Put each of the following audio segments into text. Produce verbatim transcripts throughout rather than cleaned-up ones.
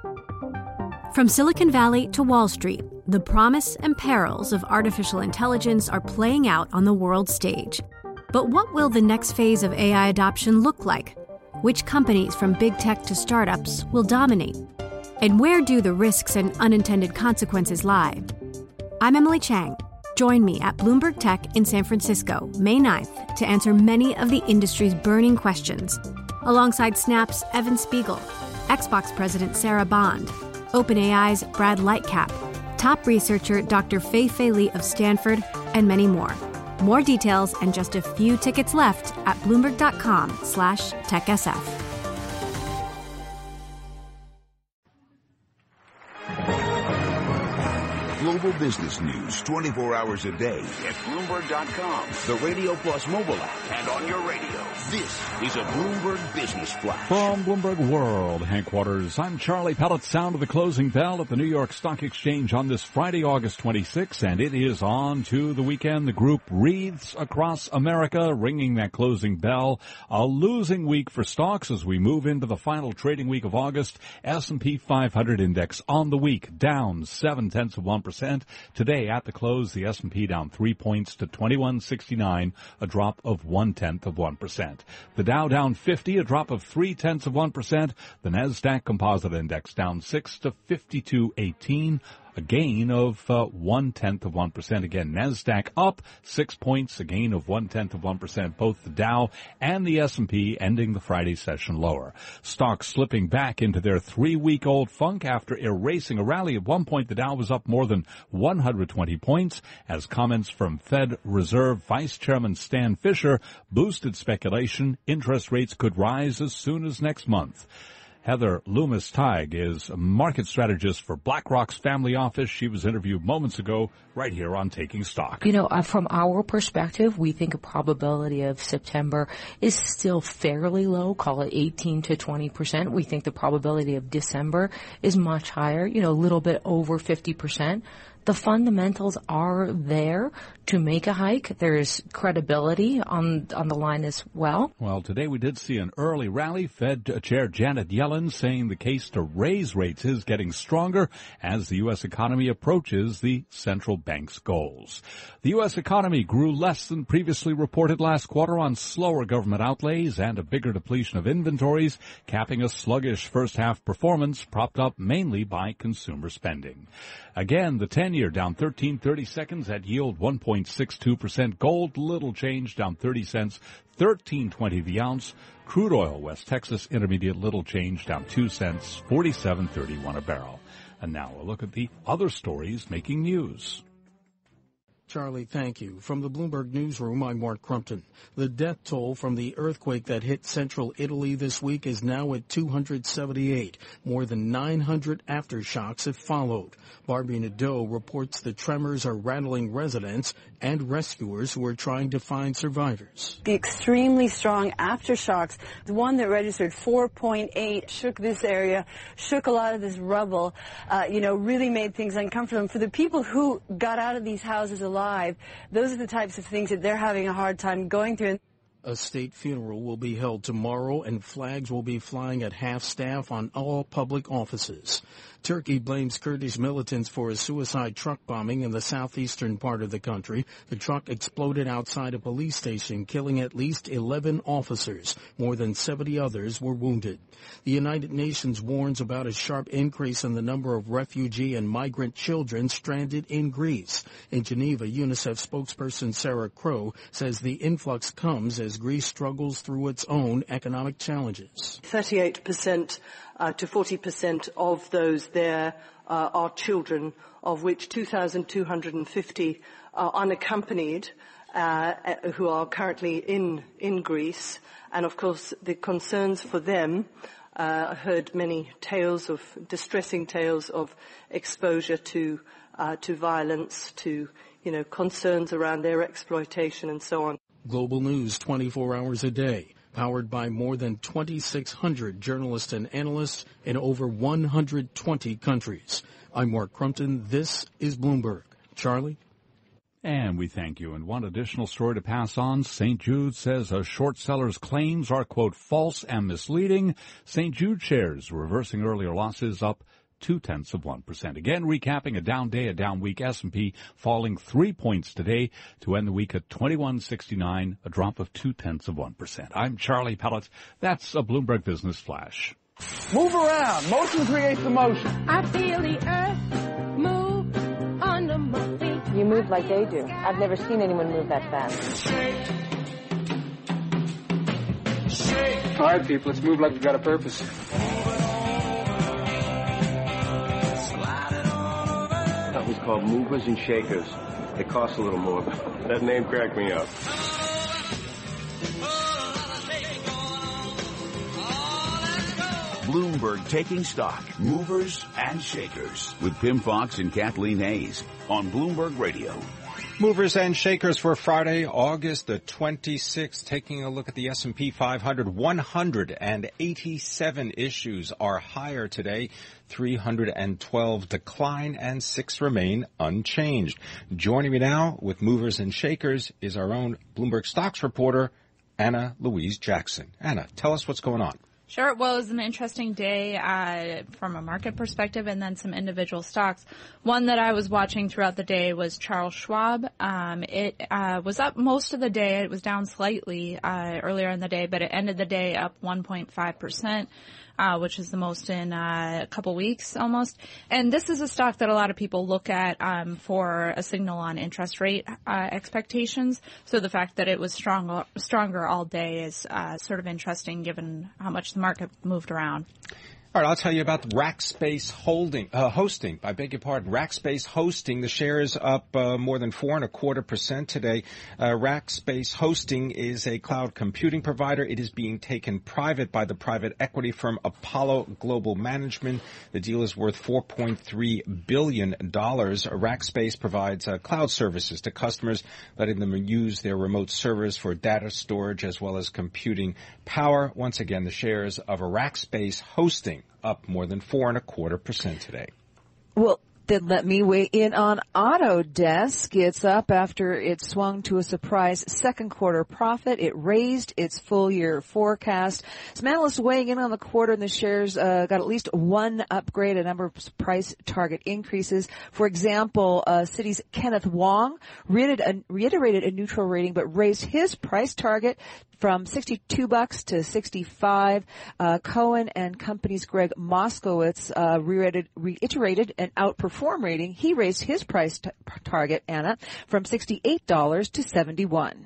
From Silicon Valley to Wall Street, the promise and perils of artificial intelligence are playing out on the world stage. But what will the next phase of A I adoption look like? Which companies, from big tech to startups, will dominate? And where do the risks and unintended consequences lie? I'm Emily Chang. Join me at Bloomberg Tech in San Francisco, May ninth, to answer many of the industry's burning questions, alongside Snap's Evan Spiegel, Xbox President Sarah Bond, OpenAI's Brad Lightcap, top researcher Doctor Fei-Fei Li of Stanford, and many more. More details and just a few tickets left at Bloomberg.com slash TechSF. Global business news twenty-four hours a day at Bloomberg dot com, the Radio Plus mobile app, and on your radio. This is a Bloomberg Business Flash. From Bloomberg World headquarters, I'm Charlie Pellet. Sound of the closing bell at the New York Stock Exchange on this Friday, August twenty-sixth, and it is on to the weekend. The group wreaths across America, ringing that closing bell. A losing week for stocks as we move into the final trading week of August. S and P five hundred index on the week down seven tenths of one percent. Today at the close, the S and P down three points to twenty-one sixty-nine, a drop of one tenth of one percent. The Dow down fifty, a drop of three tenths of one percent. The Nasdaq Composite Index down six to fifty-two eighteen. A gain of uh, one-tenth of one percent. Again, NASDAQ up six points, a gain of one-tenth of one percent. Both the Dow and the S and P ending the Friday session lower. Stocks slipping back into their three-week-old funk after erasing a rally. At one point, the Dow was up more than one hundred twenty points as comments from Fed Reserve Vice Chairman Stan Fisher boosted speculation interest rates could rise as soon as next month. Heather Loomis-Teig is a market strategist for BlackRock's family office. She was interviewed moments ago right here on Taking Stock. You know, uh, from our perspective, we think a probability of September is still fairly low, call it eighteen to twenty percent. We think the probability of December is much higher, you know, a little bit over fifty percent. The fundamentals are there to make a hike. There's credibility on on the line as well. Well, today we did see an early rally. Fed Chair Janet Yellen saying the case to raise rates is getting stronger as the U S economy approaches the central bank's goals. The U S economy grew less than previously reported last quarter on slower government outlays and a bigger depletion of inventories, capping a sluggish first-half performance propped up mainly by consumer spending. Again, the ten-year down thirteen thirty-seconds at yield one point six two percent. Gold, little change, down thirty cents, thirteen twenty the ounce. Crude oil, West Texas Intermediate, little change, down two cents, forty-seven thirty-one a barrel. And now a look at the other stories making news. Charlie, thank you. From the Bloomberg Newsroom, I'm Mark Crumpton. The death toll from the earthquake that hit central Italy this week is now at two hundred seventy-eight. More than nine hundred aftershocks have followed. Barbie Nadeau reports the tremors are rattling residents and rescuers who are trying to find survivors. The extremely strong aftershocks, the one that registered four point eight, shook this area, shook a lot of this rubble, uh, you know, really made things uncomfortable. And for the people who got out of these houses alive, those are the types of things that they're having a hard time going through. A state funeral will be held tomorrow, and flags will be flying at half-staff on all public offices. Turkey blames Kurdish militants for a suicide truck bombing in the southeastern part of the country. The truck exploded outside a police station, killing at least eleven officers. More than seventy others were wounded. The United Nations warns about a sharp increase in the number of refugee and migrant children stranded in Greece. In Geneva, UNICEF spokesperson Sarah Crow says the influx comes as Greece struggles through its own economic challenges. thirty-eight percent uh, to forty percent of those there uh, are children, of which two thousand two hundred fifty are unaccompanied, uh, who are currently in, in Greece. And, of course, the concerns for them, uh, I heard many tales of, distressing tales of exposure to, uh, to violence, to, you know, concerns around their exploitation and so on. Global news twenty-four hours a day, powered by more than twenty-six hundred journalists and analysts in over one hundred twenty countries. I'm Mark Crumpton. This is Bloomberg. Charlie? And we thank you. And one additional story to pass on. Saint Jude says a short seller's claims are, quote, false and misleading. Saint Jude shares reversing earlier losses, up two-tenths of one percent. Again, recapping a down day, a down week. S and P falling three points today to end the week at twenty-one sixty-nine, a drop of two-tenths of one percent. I'm Charlie Pellett. That's a Bloomberg Business Flash. Move around. Motion creates the motion. I feel the earth move under my feet. You move like they do. I've never seen anyone move that fast. Shake. Shake. All right, people, let's move like we've got a purpose. That was called Movers and Shakers. It costs a little more, but that name cracked me up. Bloomberg Taking Stock, Movers and Shakers, with Pimm Fox and Kathleen Hayes on Bloomberg Radio. Movers and shakers for Friday, August the twenty-sixth. Taking a look at the S and P five hundred, one hundred eighty-seven issues are higher today, three hundred twelve decline, and six remain unchanged. Joining me now with Movers and Shakers is our own Bloomberg Stocks reporter, Anna Louise Jackson. Anna, tell us what's going on. Sure. Well, it was an interesting day uh, from a market perspective, and then some individual stocks. One that I was watching throughout the day was Charles Schwab. Um, it uh, was up most of the day. It was down slightly uh, earlier in the day, but it ended the day up one point five percent. Uh, which is the most in uh, a couple weeks almost. And this is a stock that a lot of people look at um, for a signal on interest rate uh, expectations. So the fact that it was strong, stronger all day is uh, sort of interesting given how much the market moved around. All right, I'll tell you about Rackspace Holding, uh, Hosting. I beg your pardon. Rackspace Hosting. The shares up uh, more than four and a quarter percent today. Uh, Rackspace Hosting is a cloud computing provider. It is being taken private by the private equity firm Apollo Global Management. The deal is worth four point three billion dollars. Rackspace provides uh, cloud services to customers, letting them use their remote servers for data storage as well as computing power. Once again, the shares of Rackspace Hosting up more than four and a quarter percent today. Well, then let me weigh in on Autodesk. It's up after it swung to a surprise second quarter profit. It raised its full year forecast. Some analysts weighing in on the quarter, and the shares uh, got at least one upgrade, a number of price target increases. For example, uh, Citi's Kenneth Wong reiterated a, reiterated a neutral rating, but raised his price target from sixty-two bucks to sixty-five. Uh, Cohen and Company's Greg Moskowitz uh, reiterated, reiterated an outperform rating. He raised his price t- target, Anna, from sixty-eight dollars to seventy-one.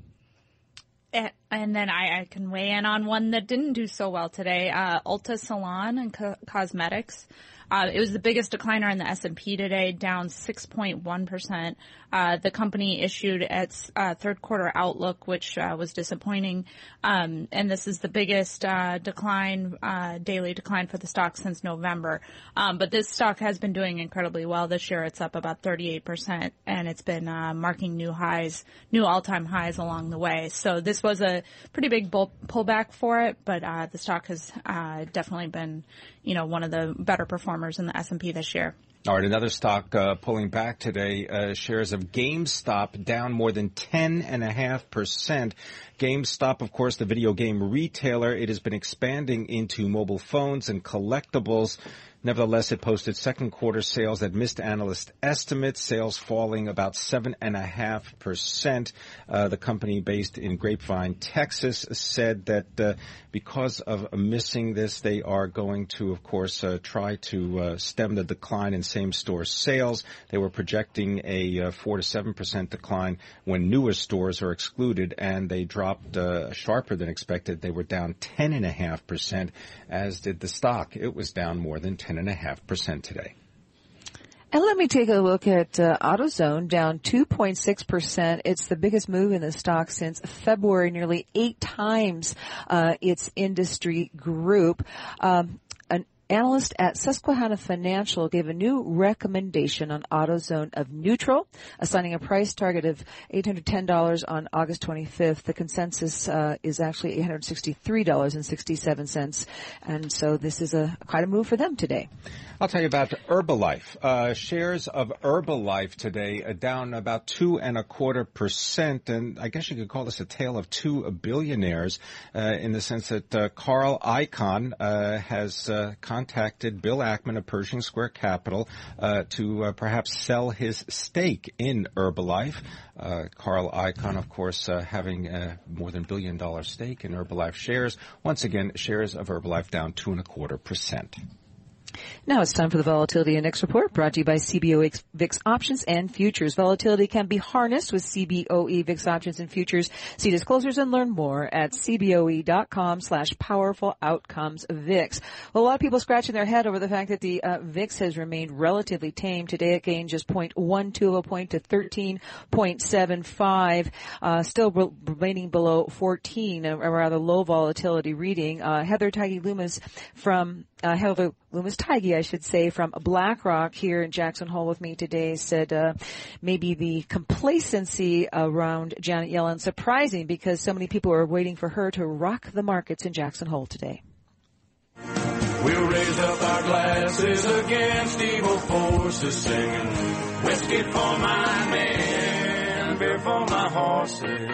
And then I, I can weigh in on one that didn't do so well today, uh, Ulta Salon and Co- Cosmetics. Uh, it was the biggest decliner in the S and P today, down six point one percent. Uh, the company issued its uh, third quarter outlook, which uh, was disappointing. Um, and this is the biggest uh, decline, uh, daily decline for the stock since November. Um, but this stock has been doing incredibly well this year. It's up about thirty-eight percent, and it's been uh, marking new highs, new all-time highs along the way. So this was a pretty big bull- pullback for it, but uh, the stock has uh, definitely been, you know, one of the better performers in the S and P this year. All right, another stock uh, pulling back today. Uh, shares of GameStop down more than ten and a half percent. GameStop, of course, the video game retailer, it has been expanding into mobile phones and collectibles. Nevertheless, it posted second quarter sales that missed analyst estimates, sales falling about seven and a half percent. Uh, the company based in Grapevine, Texas, said that uh, because of missing this, they are going to, of course, uh, try to uh, stem the decline in same-store sales. They were projecting a uh, four to seven percent decline when newer stores are excluded, and they dropped uh, sharper than expected. They were down ten and a half percent, as did the stock. It was down more than ten and a half percent today. And let me take a look at uh, AutoZone, down two point six percent. It's the biggest move in the stock since February, nearly eight times uh, its industry group. Um, an analyst at Susquehanna Financial gave a new recommendation on AutoZone of neutral, assigning a price target of eight hundred ten dollars on August twenty-fifth. The consensus uh, is actually eight hundred sixty-three dollars and sixty-seven cents, and so this is a quite a move for them today. I'll tell you about Herbalife. Uh, shares of Herbalife today are down about two and a quarter percent, and I guess you could call this a tale of two billionaires uh, in the sense that uh, Carl Icahn uh, has uh, contacted Bill Ackman of Pershing Square Capital uh, to uh, perhaps sell his stake in Herbalife. Uh, Carl Icahn, of course, uh, having a more than billion dollar stake in Herbalife shares. Once again, shares of Herbalife down two and a quarter percent. Now it's time for the Volatility Index Report, brought to you by C B O E V I X Options and Futures. Volatility can be harnessed with C B O E V I X Options and Futures. See disclosures and learn more at cboe.com slash powerful outcomes VIX. Well, a lot of people scratching their head over the fact that the uh, V I X has remained relatively tame. Today it gained just zero point one two of a point to thirteen point seven five, uh, still re- remaining below fourteen, a, a rather low volatility reading. Uh, Heather Tiege-Loomis from Uh, Heather Loomis-Tiege, I should say, from BlackRock here in Jackson Hole with me today, said uh, maybe the complacency around Janet Yellen surprising because so many people are waiting for her to rock the markets in Jackson Hole today. We'll raise up our glasses against evil forces, singing whiskey for my men, beer for my horses.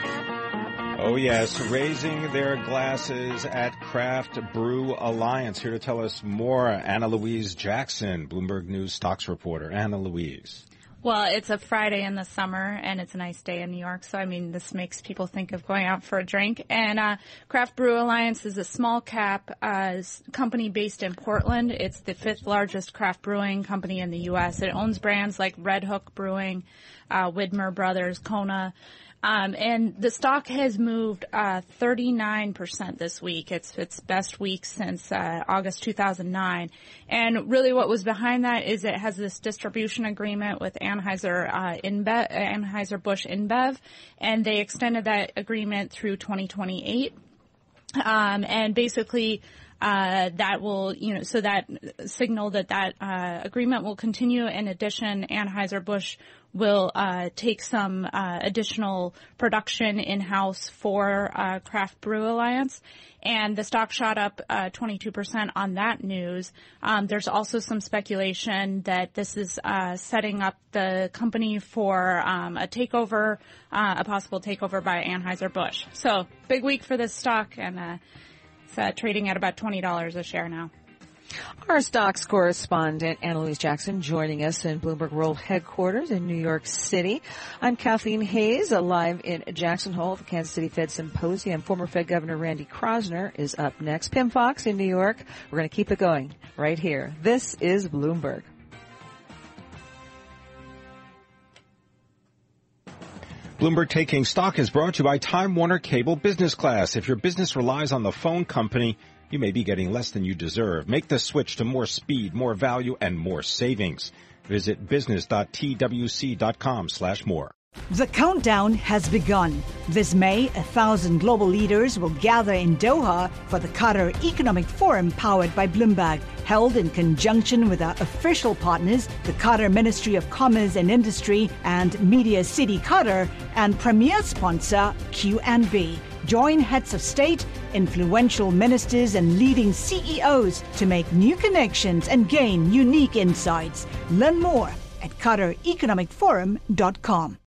Oh, yes, raising their glasses at Craft Brew Alliance. Here to tell us more, Anna Louise Jackson, Bloomberg News stocks reporter. Anna Louise. Well, it's a Friday in the summer, and it's a nice day in New York, so, I mean, this makes people think of going out for a drink. And uh Craft Brew Alliance is a small-cap uh company based in Portland. It's the fifth largest craft brewing company in the U S. It owns brands like Red Hook Brewing, uh Widmer Brothers, Kona. Um, and the stock has moved uh thirty-nine percent this week. It's its best week since uh August two thousand nine. And really what was behind that is it has this distribution agreement with Anheuser uh, InBev, Anheuser-Busch InBev, and they extended that agreement through twenty twenty-eight. Um, and basically Uh, that will, you know, so that signal that that uh, agreement will continue. In addition, Anheuser-Busch will uh, take some uh, additional production in-house for uh, Craft Brew Alliance. And the stock shot up uh, twenty-two percent on that news. Um, there's also some speculation that this is uh, setting up the company for um, a takeover, uh, a possible takeover by Anheuser-Busch. So big week for this stock, and uh, it's uh, trading at about twenty dollars a share now. Our stocks correspondent, Anna Louise Jackson, joining us in Bloomberg World Headquarters in New York City. I'm Kathleen Hayes, live in Jackson Hole at the Kansas City Fed Symposium. Former Fed Governor Randy Kroszner is up next. Pim Fox in New York. We're going to keep it going right here. This is Bloomberg. Bloomberg Taking Stock is brought to you by Time Warner Cable Business Class. If your business relies on the phone company, you may be getting less than you deserve. Make the switch to more speed, more value, and more savings. Visit business.twc.com slash more. The countdown has begun. This May, a thousand global leaders will gather in Doha for the Qatar Economic Forum powered by Bloomberg, held in conjunction with our official partners, the Qatar Ministry of Commerce and Industry and Media City Qatar, and premier sponsor Q and B. Join heads of state, influential ministers, and leading C E Os to make new connections and gain unique insights. Learn more at qatar economic forum dot com.